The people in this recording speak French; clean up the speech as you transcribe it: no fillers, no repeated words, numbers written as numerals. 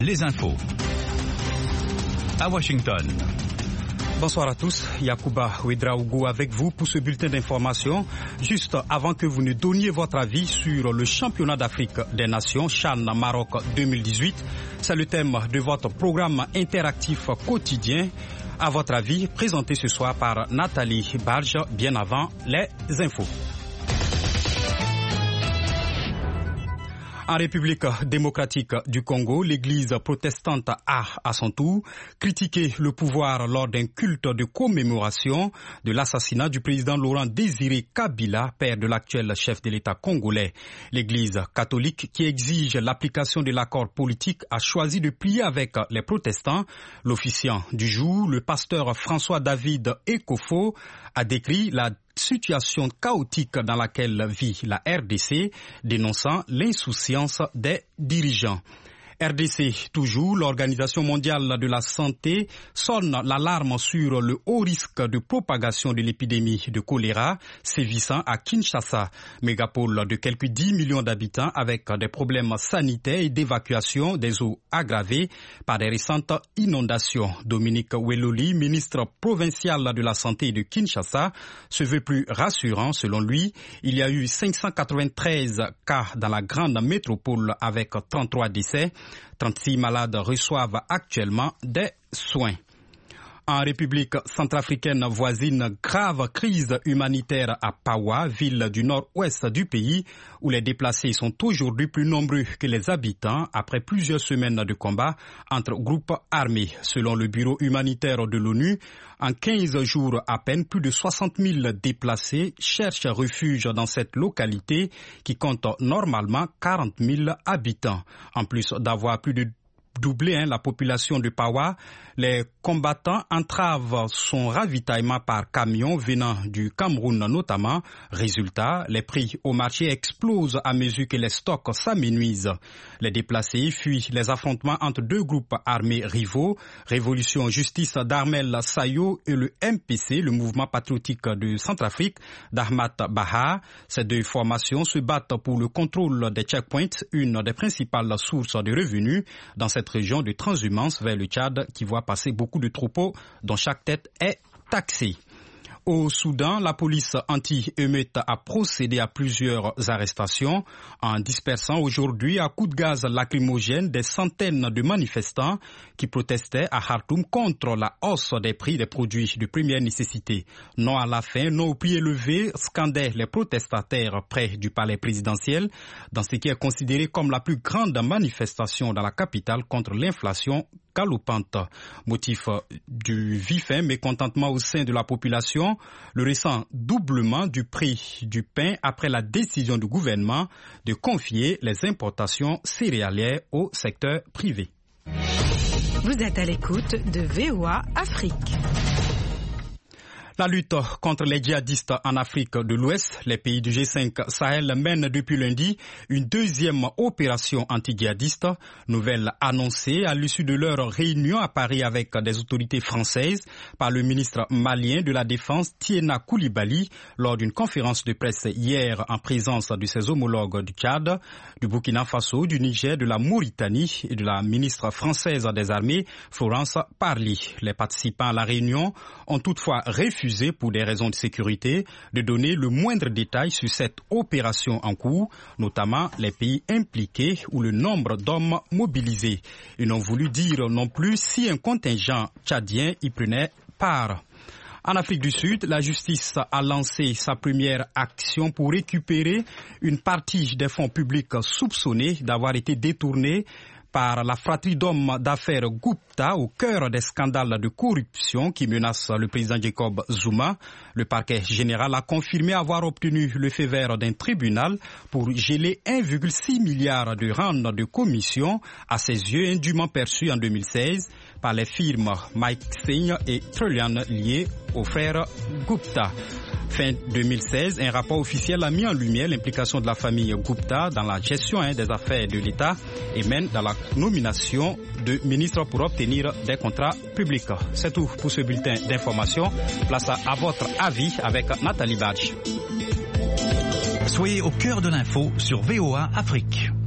Les infos. À Washington. Bonsoir à tous, Yacouba Ouedraogo avec vous pour ce bulletin d'information. Juste avant que vous ne donniez votre avis sur le championnat d'Afrique des Nations, CHAN Maroc 2018, c'est le thème de votre programme interactif quotidien. À votre avis, présenté ce soir par Nathalie Barge, bien avant les infos. En République démocratique du Congo, l'église protestante a, à son tour, critiqué le pouvoir lors d'un culte de commémoration de l'assassinat du président Laurent Désiré Kabila, père de l'actuel chef de l'État congolais. L'église catholique, qui exige l'application de l'accord politique, a choisi de plier avec les protestants. L'officiant du jour, le pasteur François-David Ekofo, a décrit la situation chaotique dans laquelle vit la RDC, dénonçant l'insouciance des dirigeants. RDC toujours, l'Organisation mondiale de la santé sonne l'alarme sur le haut risque de propagation de l'épidémie de choléra sévissant à Kinshasa, mégapole de quelques 10 millions d'habitants avec des problèmes sanitaires et d'évacuation des eaux aggravées par des récentes inondations. Dominique Weloli, ministre provincial de la santé de Kinshasa, se veut plus rassurant. Selon lui, il y a eu 593 cas dans la grande métropole avec 33 décès. 36 malades reçoivent actuellement des soins. En République centrafricaine voisine, grave crise humanitaire à Pawa, ville du nord-ouest du pays, où les déplacés sont aujourd'hui plus nombreux que les habitants après plusieurs semaines de combat entre groupes armés. Selon le bureau humanitaire de l'ONU, en 15 jours à peine, plus de 60 000 déplacés cherchent refuge dans cette localité qui compte normalement 40 000 habitants. En plus d'avoir plus de doublé la population de Pawa, les combattants entravent son ravitaillement par camion venant du Cameroun notamment. Résultat, les prix au marché explosent à mesure que les stocks s'amenuisent. Les déplacés fuient les affrontements entre deux groupes armés rivaux, Révolution Justice d'Armel Sayo et le MPC, le mouvement patriotique de Centrafrique d'Ahmad Baha. Ces deux formations se battent pour le contrôle des checkpoints, une des principales sources de revenus dans cette région de transhumance vers le Tchad qui voit passer beaucoup de troupeaux dont chaque tête est taxée. Au Soudan, la police anti-émeute a procédé à plusieurs arrestations en dispersant aujourd'hui à coups de gaz lacrymogène des centaines de manifestants qui protestaient à Khartoum contre la hausse des prix des produits de première nécessité. Non à la faim, non au prix élevé, scandaient les protestataires près du palais présidentiel dans ce qui est considéré comme la plus grande manifestation dans la capitale contre l'inflation galopante. Motif du vif mécontentement au sein de la population, le récent doublement du prix du pain après la décision du gouvernement de confier les importations céréalières au secteur privé. Vous êtes à l'écoute de VOA Afrique. La lutte contre les djihadistes en Afrique de l'Ouest, les pays du G5 Sahel mènent depuis lundi une deuxième opération anti-djihadiste, nouvelle annoncée à l'issue de leur réunion à Paris avec des autorités françaises par le ministre malien de la Défense Tiena Coulibaly lors d'une conférence de presse hier en présence de ses homologues du Tchad, du Burkina Faso, du Niger, de la Mauritanie et de la ministre française des Armées Florence Parly. Les participants à la réunion ont toutefois refusé pour des raisons de sécurité, de donner le moindre détail sur cette opération en cours, notamment les pays impliqués ou le nombre d'hommes mobilisés. Ils n'ont voulu dire non plus si un contingent tchadien y prenait part. En Afrique du Sud, la justice a lancé sa première action pour récupérer une partie des fonds publics soupçonnés d'avoir été détournés par la fratrie d'hommes d'affaires Gupta au cœur des scandales de corruption qui menacent le président Jacob Zuma. Le parquet général a confirmé avoir obtenu le feu vert d'un tribunal pour geler 1,6 milliard de rand de commission à ses yeux indûment perçus en 2016 par les firmes Mike Singh et Trillian liées aux frères Gupta. Fin 2016, un rapport officiel a mis en lumière l'implication de la famille Gupta dans la gestion des affaires de l'État et même dans la nomination de ministres pour obtenir des contrats publics. C'est tout pour ce bulletin d'information. Place à votre avis avec Nathalie Badge. Soyez au cœur de l'info sur VOA Afrique.